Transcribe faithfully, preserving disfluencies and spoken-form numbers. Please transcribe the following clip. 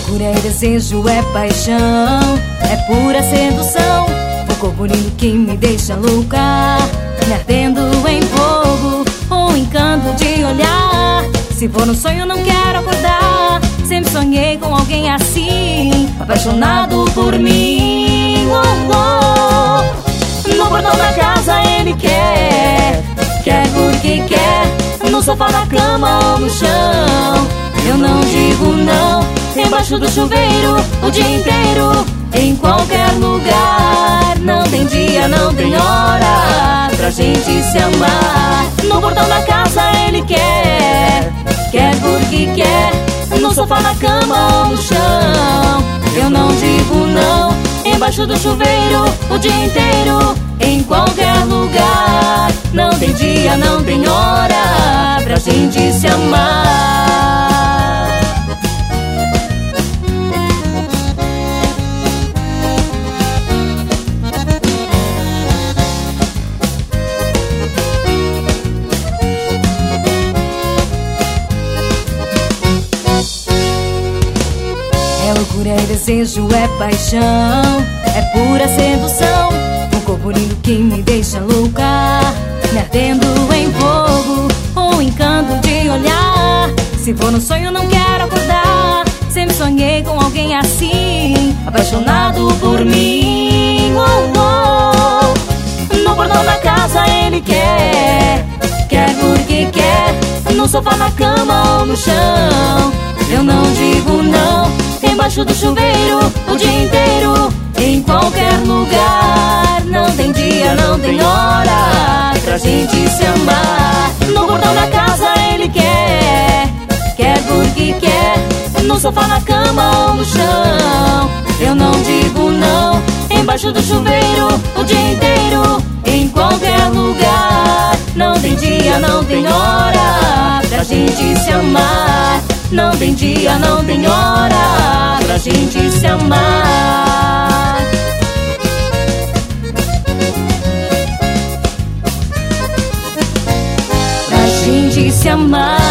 loucura, é desejo, é paixão, é pura sedução. O corpo lindo que me deixa louca, me ardendo em fogo, um encanto de olhar. Se for um sonho não quero acordar, sempre sonhei com alguém assim, apaixonado por mim. Oh, oh. No portão da casa ele quer, quer porque quer, no sofá, na cama ou no chão. Eu não digo não, embaixo do chuveiro o dia inteiro, em qualquer lugar. Não tem dia, não tem hora pra gente se amar. No portão da casa ele quer, quer porque quer, no sofá, na cama ou no chão. Eu não digo não, embaixo do chuveiro o dia inteiro, em qualquer lugar. Não tem dia, não tem hora pra gente se amar. É loucura, é desejo, é paixão, é pura sedução. Um corpo lindo que me deixa louca, me ardendo em fogo, um encanto de olhar. Se for um sonho não quero acordar, sempre sonhei com alguém assim, apaixonado por mim. Oh, oh. No portão da casa ele quer, quer porque quer, no sofá, na cama ou no chão. Eu não digo não, embaixo do chuveiro o dia inteiro, em qualquer lugar. Não tem dia, não tem hora pra gente se amar. No portão da casa ele quer, quer porque quer, no sofá, na cama ou no chão. Eu não digo não, embaixo do chuveiro o dia inteiro, em qualquer lugar. Não tem dia, não tem hora pra gente se amar. Não tem dia, não tem hora pra gente se amar. Pra gente se amar.